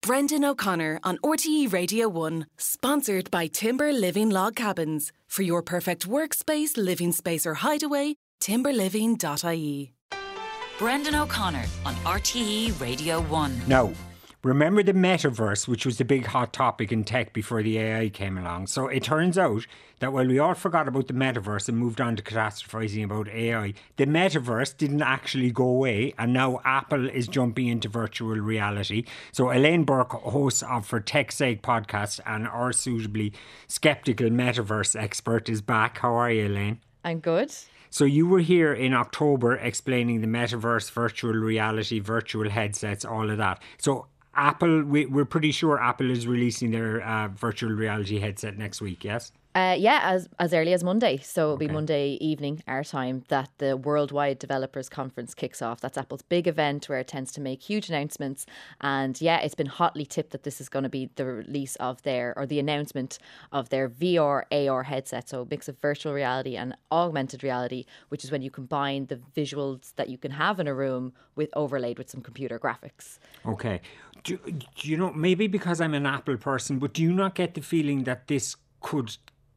Brendan O'Connor on RTE Radio 1, sponsored by Timber Living Log Cabins. For your perfect workspace, living space or hideaway, timberliving.ie. Brendan O'Connor on RTE Radio 1. Now, remember the metaverse, which was the big hot topic in tech before the AI came along. So it turns out that while we all forgot about the metaverse and moved on to catastrophizing about AI, the metaverse didn't actually go away, and now Apple is jumping into virtual reality. So Elaine Burke, host of For Tech's Sake podcast and our suitably skeptical metaverse expert, is back. How are you, Elaine? I'm good. So you were here in October explaining the metaverse, virtual reality, virtual headsets, all of that. So Apple, we're pretty sure Apple is releasing their virtual reality headset next week, yes? Yeah, as early as Monday. So it'll be Monday evening, our time, that the Worldwide Developers Conference kicks off. That's Apple's big event where it tends to make huge announcements. And yeah, it's been hotly tipped that this is going to be the release of the announcement of their VR, AR headset. So a mix of virtual reality and augmented reality, which is when you combine the visuals that you can have in a room with overlaid with some computer graphics. Okay. Do you know, maybe because I'm an Apple person, but do you not get the feeling that this could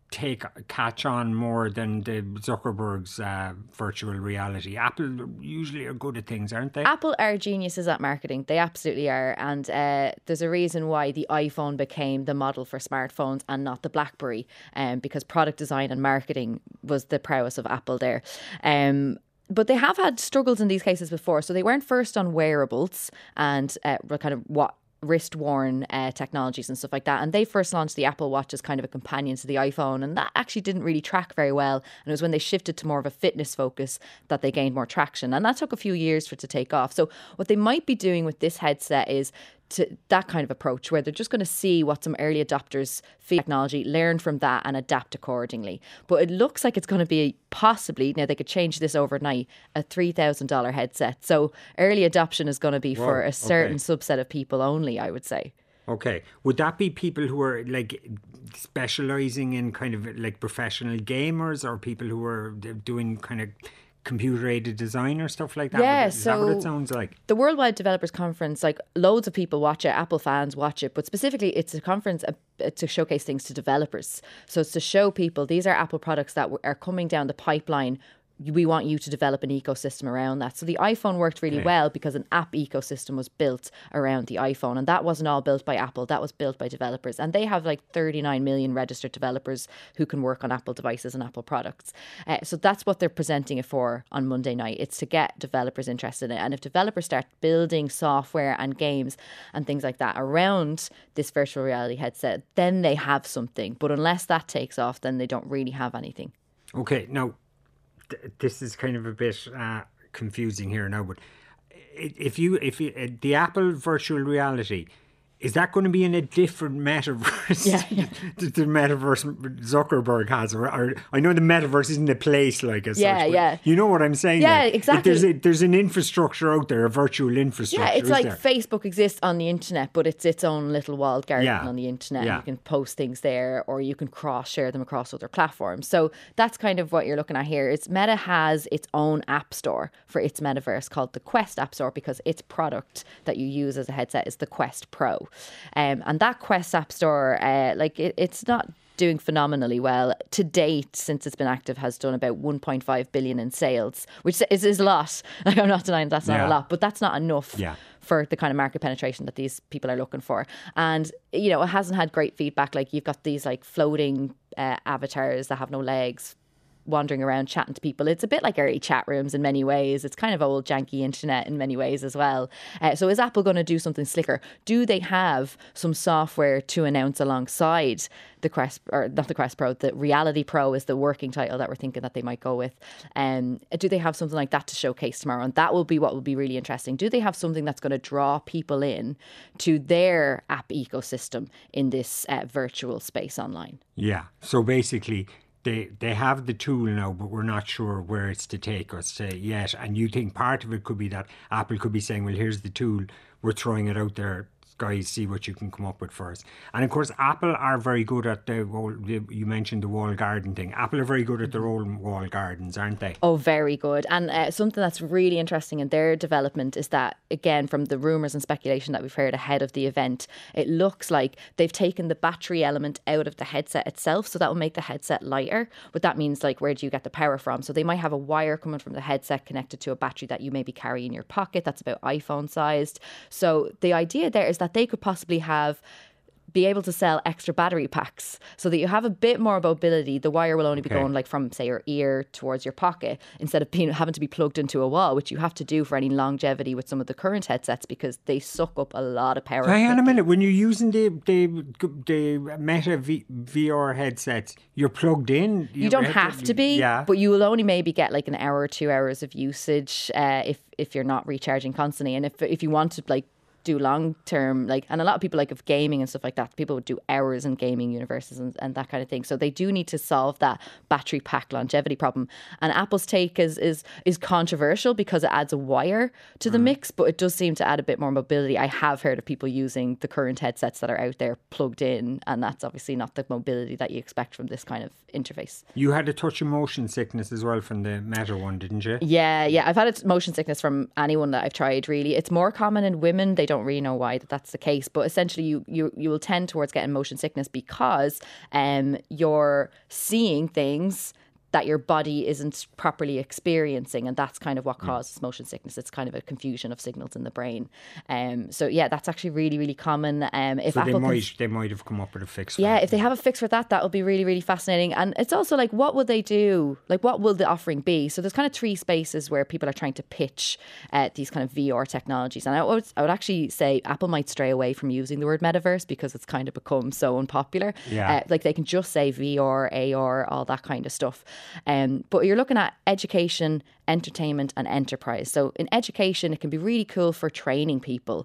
catch on more than the Zuckerberg's virtual reality? Apple usually are good at things, aren't they? Apple are geniuses at marketing. They absolutely are. And there's a reason why the iPhone became the model for smartphones and not the BlackBerry, because product design and marketing was the prowess of Apple there. But they have had struggles in these cases before. So they weren't first on wearables and kind of what wrist-worn technologies and stuff like that. And they first launched the Apple Watch as kind of a companion to the iPhone, and that actually didn't really track very well. And it was when they shifted to more of a fitness focus that they gained more traction. And that took a few years for it to take off. So what they might be doing with this headset is to that kind of approach where they're just going to see what some early adopters feel technology, learn from that and adapt accordingly. But it looks like it's going to be possibly, now they could change this overnight, a $3,000 headset. So early adoption is going to be for a certain subset of people only, I would say. Okay. Would that be people who are like specialising in kind of like professional gamers, or people who are doing kind of computer-aided design or stuff like that? Yeah, is that what it sounds like? The Worldwide Developers Conference, like loads of people watch it, Apple fans watch it, but specifically it's a conference to showcase things to developers. So it's to show people these are Apple products that are coming down the pipeline. We want you to develop an ecosystem around that. So the iPhone worked really well because an app ecosystem was built around the iPhone, and that wasn't all built by Apple. That was built by developers, and they have like 39 million registered developers who can work on Apple devices and Apple products. So that's what they're presenting it for on Monday night. It's to get developers interested in it, and if developers start building software and games and things like that around this virtual reality headset, then they have something. But unless that takes off, then they don't really have anything. Okay, now this is kind of a bit confusing here now, but if the Apple virtual reality, is that going to be in a different metaverse? Yeah. The metaverse Zuckerberg has, or I know the metaverse isn't a place like as yeah, such, yeah. You know what I'm saying? Yeah, like, exactly. There's an infrastructure out there, a virtual infrastructure. Yeah, it's like Facebook exists on the internet, but it's its own little walled garden on the internet. Yeah. You can post things there, or you can share them across other platforms. So that's kind of what you're looking at here. Meta has its own app store for its metaverse called the Quest App Store, because its product that you use as a headset is the Quest Pro. And that Quest App Store, it's not doing phenomenally well to date. Since it's been active, has done about 1.5 billion in sales, which is a lot. Like, I'm not denying that's not a lot, but that's not enough for the kind of market penetration that these people are looking for. And you know, it hasn't had great feedback. Like, you've got these like floating avatars that have no legs wandering around chatting to people. It's a bit like early chat rooms in many ways. It's kind of old janky internet in many ways as well. So is Apple going to do something slicker? Do they have some software to announce alongside the Quest, or not the Quest Pro, the Reality Pro is the working title that we're thinking that they might go with. Do they have something like that to showcase tomorrow? And that will be what will be really interesting. Do they have something that's going to draw people in to their app ecosystem in this virtual space online? Yeah. So basically, they have the tool now, but we're not sure where it's to take us yet. And you think part of it could be that Apple could be saying, well, here's the tool, we're throwing it out there, guys, see what you can come up with first. And of course, Apple are very good at you mentioned the wall garden thing. Apple are very good at their own wall gardens, aren't they? Oh, very good. And something that's really interesting in their development is that, again, from the rumours and speculation that we've heard ahead of the event, it looks like they've taken the battery element out of the headset itself, so that will make the headset lighter. But that means, like, where do you get the power from? So they might have a wire coming from the headset connected to a battery that you maybe carry in your pocket that's about iPhone sized. So the idea there is that they could possibly be able to sell extra battery packs so that you have a bit more mobility. The wire will only be going like from, say, your ear towards your pocket instead of having to be plugged into a wall, which you have to do for any longevity with some of the current headsets because they suck up a lot of power. Hang on a minute. When you're using the Meta VR headsets, you're plugged in. You don't have to be, but you will only maybe get like an hour or 2 hours of usage if you're not recharging constantly. And if you want to like do long term, like, and a lot of people like of gaming and stuff like that, people would do hours in gaming universes and that kind of thing. So they do need to solve that battery pack longevity problem. And Apple's take is controversial because it adds a wire to the mix, but it does seem to add a bit more mobility. I have heard of people using the current headsets that are out there plugged in, and that's obviously not the mobility that you expect from this kind of interface. You had a touch of motion sickness as well from the Meta one, didn't you? Yeah. I've had motion sickness from anyone that I've tried, really. It's more common in women. They don't really know why that's the case, but essentially you will tend towards getting motion sickness because you're seeing things that your body isn't properly experiencing, and that's kind of what causes motion sickness. It's kind of a confusion of signals in the brain. So yeah, that's actually really, really common. If so Apple they might have come up with a fix for if they have a fix for that, that would be really, really fascinating. And it's also like, what will they do? Like, what will the offering be? So there's kind of three spaces where people are trying to pitch these kind of VR technologies. And I would actually say Apple might stray away from using the word metaverse because it's kind of become so unpopular. Like they can just say VR, AR, all that kind of stuff. But you're looking at education, entertainment and enterprise. So in education, it can be really cool for training people.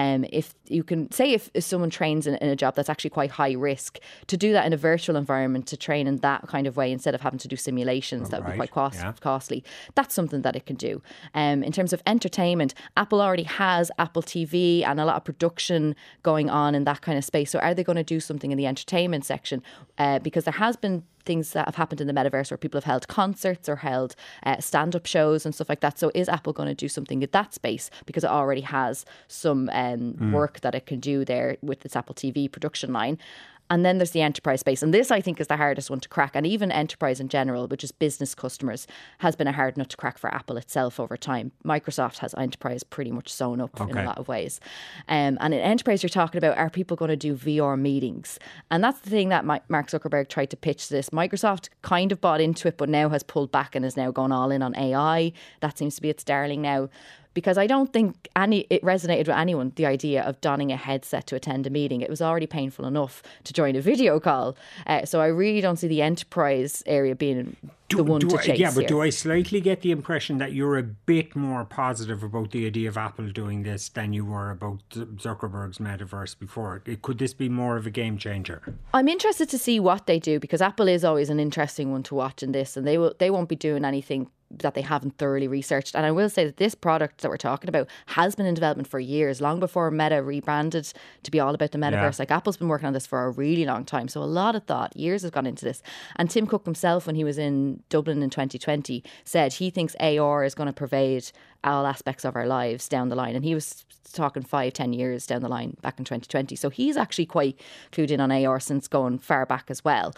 If you can say if someone trains in a job that's actually quite high risk, to do that in a virtual environment, to train in that kind of way instead of having to do simulations, that would be quite costly. That's something that it can do. In terms of entertainment, Apple already has Apple TV and a lot of production going on in that kind of space. So are they going to do something in the entertainment section? Because there has been things that have happened in the metaverse where people have held concerts or held stand-up shows and stuff like that. So is Apple going to do something in that space? Because it already has some work that it can do there with its Apple TV production line. And then there's the enterprise space. And this, I think, is the hardest one to crack. And even enterprise in general, which is business customers, has been a hard nut to crack for Apple itself over time. Microsoft has enterprise pretty much sewn up in a lot of ways. And in enterprise, you're talking about, are people going to do VR meetings? And that's the thing that Mark Zuckerberg tried to pitch this. Microsoft kind of bought into it, but now has pulled back and is now gone all in on AI. That seems to be its darling now. Because I don't think it resonated with anyone, the idea of donning a headset to attend a meeting. It was already painful enough to join a video call. So I really don't see the enterprise area being the one to chase. But do I slightly get the impression that you're a bit more positive about the idea of Apple doing this than you were about Zuckerberg's metaverse before? Could this be more of a game changer? I'm interested to see what they do, because Apple is always an interesting one to watch in this, and they won't be doing anything that they haven't thoroughly researched. And I will say that this product that we're talking about has been in development for years, long before Meta rebranded to be all about the metaverse. Like, Apple's been working on this for a really long time. So a lot of thought, years has gone into this. And Tim Cook himself, when he was in Dublin in 2020, said he thinks AR is going to pervade all aspects of our lives down the line. And he was talking 5-10 years down the line back in 2020. So he's actually quite clued in on AR since going far back as well.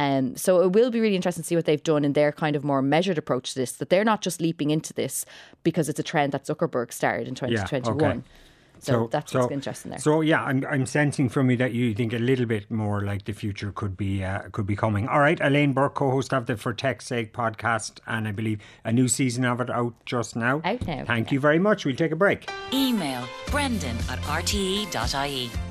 So it will be really interesting to see what they've done in their kind of more measured approach to this, that they're not just leaping into this because it's a trend that Zuckerberg started in 2021. Yeah, okay. So that's what's interesting there. So yeah, I'm sensing from you that you think a little bit more like the future could be coming. All right, Elaine Burke, co-host of the For Tech's Sake podcast, and I believe a new season of it out just now. Out now. Thank you very much. We'll take a break. Email brendan@rte.ie.